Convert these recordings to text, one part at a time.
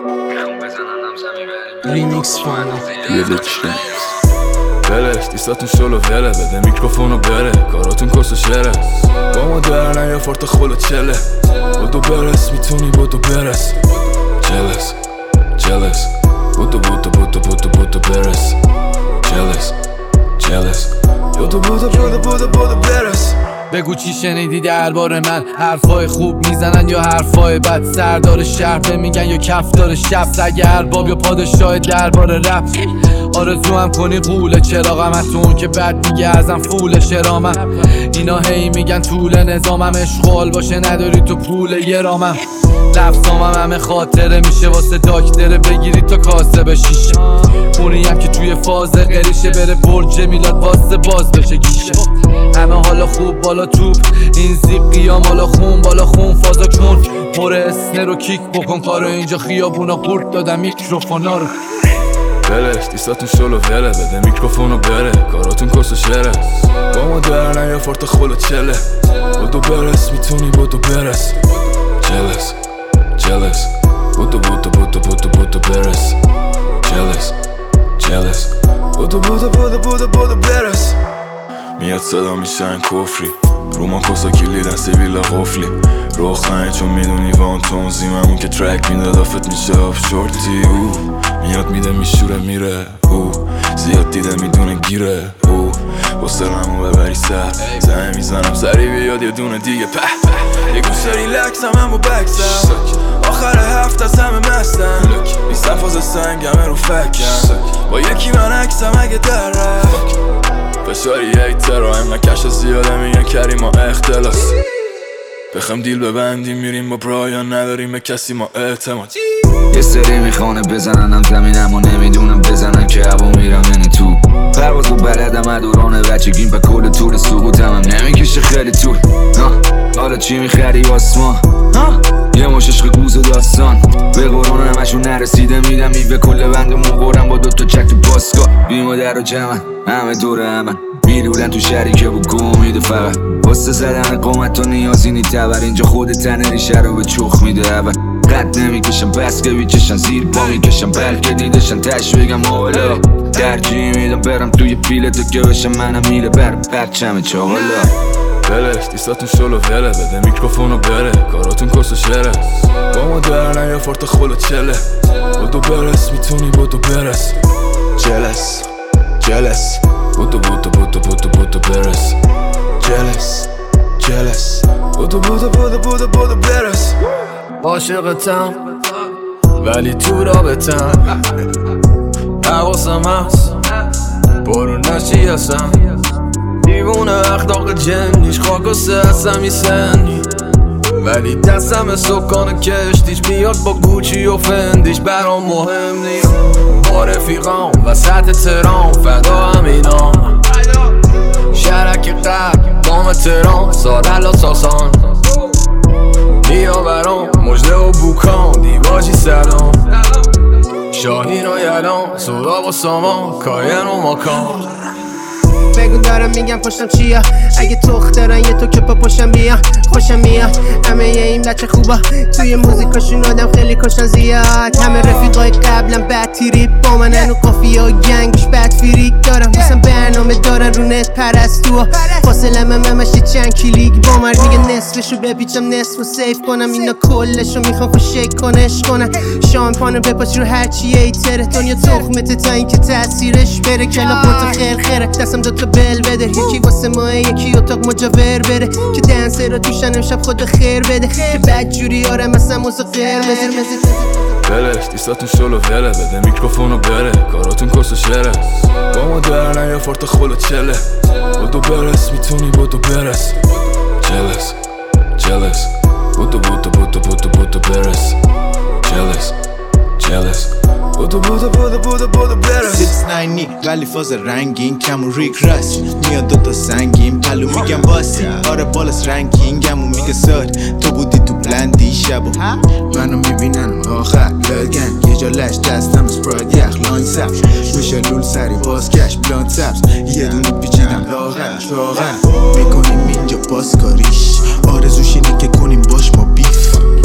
ریمیکس فانا بلش دیستاتون شلو وله بده میکروفونو بره کاراتون کس و شره با ما درنه یا فورت خلو چله بودو برس میتونی بودو برس جلس جلس بودو بودو بودو بودو بودو برس جلس جلس بودو بودو بودو بودو بودو برس بگو چی شنیدی درباره من، حرفای خوب میزنن یا حرفای بد، سردار شهر میگن یا کفدار شب، سگ ارباب یا پادشاه درباره رپ. آرزو هم کنی قوله چراغم هستون که بعد دیگه ازم فول شرامم. اینا هی میگن طول نظامم، اشغال باشه نداری تو پول یه رامم. لفظامم همه خاطره میشه واسه داکتره بگیری تا کاسه بشیشه. اونی هم که توی فاز قریشه بره برج میلاد واسه باز بشه گیشه. همه حالا خوب بالا توپ این زیب قیام حالا خون بالا خون فازا کن مور اسنه رو کیک بکن کارو اینجا خیابونا قورت دادم میکروفونا رو. بلش دیستاتون شلو وله بده میکروفونو بره کاراتون کس و شره با ما درنه یا فورت خلو چله بودو برس میتونی بودو برس جلس جلس بودو بودو بودو بودو بودو برس جلس جلس بودو بودو بودو بودو بودو برس میاد صدا میشن کفری رو ما کسا کلیدن سیویلا قفلی رو خنه چون میدونی وان تونزیممون که ترک میداد آفت میشه آف شورتی میاد میده میشوره میره زیاد دیده میدونه گیره با سرمو ببری سر زنه میزنم سری بیاد یه دونه دیگه یه گوشه ریلکس هم و بکسم آخر هفت از همه مستم نیستم فاز سنگمه رو فکم با یکی من عکسم اگه در رفت فشاری ایترایم نکش زیاده میگن کریم ما اختلاس بخم دیل ببندیم میریم با برایان نداریم به کسی ما اعتماد. یه سری میخوانه بزننم زمینم و نمیدونم بزنن که هوا میرم یعنی تو پرواز و بلدم ادورانه بچگیم به کل طول سقوطم هم نمیکشه خیلی طول. حالا چی میخری آسمان یه مش عشق گوز و داستان به قرآن همشون نرسیده میدم میوه کل بند موقورم با دوتا چک تو باسکا بی مادر و جمعن همه دوره همن میرولن تو شریکه و گم میده فقط واسه زدن قومت و نیازی نی تبر اینجا خود تنه ریشه رو به چخ میده اول قد نمیکشم بس که بیکشن زیر پا میکشم بلکه دیدشن تش بگم حالا ترجیح میدم برم توی پیلتو که بشم منم میله برم پرچم چاقالا. بلش دیستاتون شلو وله بده میکروفونو بره کاراتون کس و شره با ما درنه یا فورت خلو چله بودو برس میتونی بودو برس جلس جلس بودو بودو بودو بودو بودو برس جلس جلس بودو بودو بودو بودو بودو برس. عاشقتم ولی تو رابطم حواسم هست برو نشی هستم دیوونه اخلاق جنیش خاک و سهستم سنی ولی دستم سکان کشتیش بیاد با گوچی و فندیش برام مهم نیست با رفیقام وسط ترام فدا همینام شرک قبل دام ترام سادل و ساسان بیا برام مجده و بوکان دیواجی سلام شاهین و یلان سودا و سامان کاین و ماکان. بگو دارم میگم پشتم چیا اگه دارن یه تو که پا پشتم بیا خوشم میاد همه این بچه خوبا توی موزیکاشون آدم خیلی کشن زیاد همه رفیقای قبلم بد تیریپ با من هنو قافیه و گنگش بد فیریک دارم دوستم برنامه دارن رو نت پرستو فاصلم همشی چند کلیک با من میگه نصفشو بپیچم نصف و سیف کنم اینا کلشو میخوام فشک کنش کنن شامپانو بپاچ رو هرچی ایتره دنیا تخمته تا این که تاثیرش بره کلا پوت خیر خیره دستم دوتا بل بده یکی واسه ماه یکی اتاق مجاور بره که دنسه رو توشن امشب خود خیر بده که بدجوری آرم مثلا موزه قرمز بلش دیستاتون شلو وله بده میکروفونو بره کاراتون کس و شره با ما درنه یا فورت خلو چله بودو برس میتونی بودو برس جلس جلس بودو بودو بودو بودو بودو برس جلس جلس بودو بودو بودو بودو بودو برس 6-9 ولی فاز رنگین کم و ریک راست میاد دوتا سنگین پلو میگم باسی آره بالاس رنگینگم و میگه ساد تو بودی تو بلندی شب و منو میبینن آخر لگن یه جا لش دستم سپراید یخ لاین سبز میشه لول سری بازگشت بلاند سبز یه دونه پیچیدم لاغر شاغر میکنیم اینجا بازکاریش آرزوش اینه که کنیم باش ما بیف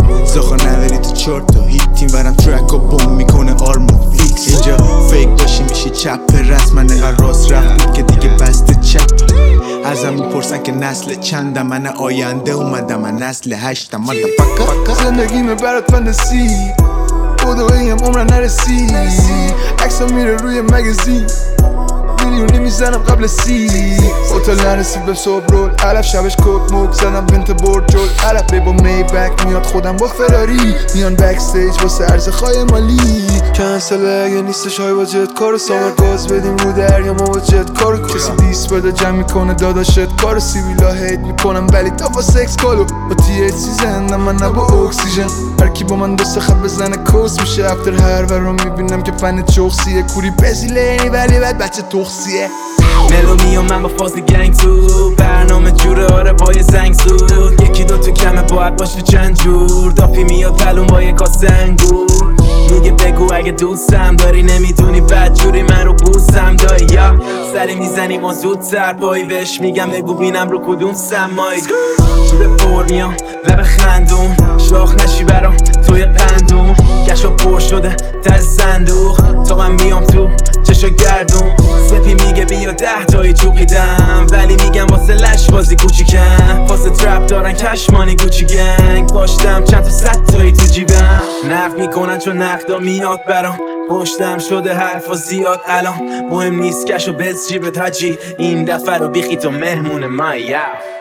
زخا نداری تو چارتا هیت تیم ورم ترک و بوم میکنه آرمو فیکس. اینجا فیک باشی میشی چپ رسم، من نقدر راست رفت که دیگه بسته چپ. ازم میپرسن که نسل چندم، من آینده اومدم، من نسل 8م. زندگیمه برات فندسی، بدویم عمرم نرسی. عکسم میره روی مگزین، میلیونی میزنم قبل 30. هتل نرسید به صبح رول، علف شبش کت موک زدم بنت برد جول. علف با می بک میاد خودم با فراری، میان بک استیج واسه عرض خواهی مالی. کنسل اگه نیستش های با جت کارو، سامر گاز بدیم رو دریا ما با جت کارو. کسی دیس بده جمع میکنه داداشت کارو، سیویلا هیت میکنم ولی تا با سکس کالو. با THC زندم من نه با اکسیژن، هرکی با من دوست خط بزنه کوس میشه. افتر هر ورم میبینم که فن چوخسیه، کوری بزیلینی ولی بعد بچه تخصیه. ملومی و من با فاز گنگ تو برنامه جوره، آره پای زنگ زود. یکی دو تو کمه باید باشه چند جور، دافی میاد پلون با یک کاسه انگور. میگه بگو اگه دوستم داری، نمیدونی بد جوری من رو بوسم داری. یا سری میزنی ما زودتر پایی بهش میگم بگو بینم رو کدوم سمایی. جوره پر میام لب خندون، شاخ نشی برام توی قندون. گشا پر شده در صندوق، تا من میام تو چشا گردون. سپی میگه بیا 10 تایی چوقیدم، ولی میگم واسه لش بازی کوچیکم. واسه ترپ دارن کشمانی گوچی گنگ، داشتم چند تا 100 تایی تو جیبم. نقد میکنن چون نقدا میاد برام، پشتم شده حرفا زیاد الان. مهم نیست کشو بز جیبت حاجی، این دفعه رو بیخی تو مهمون من.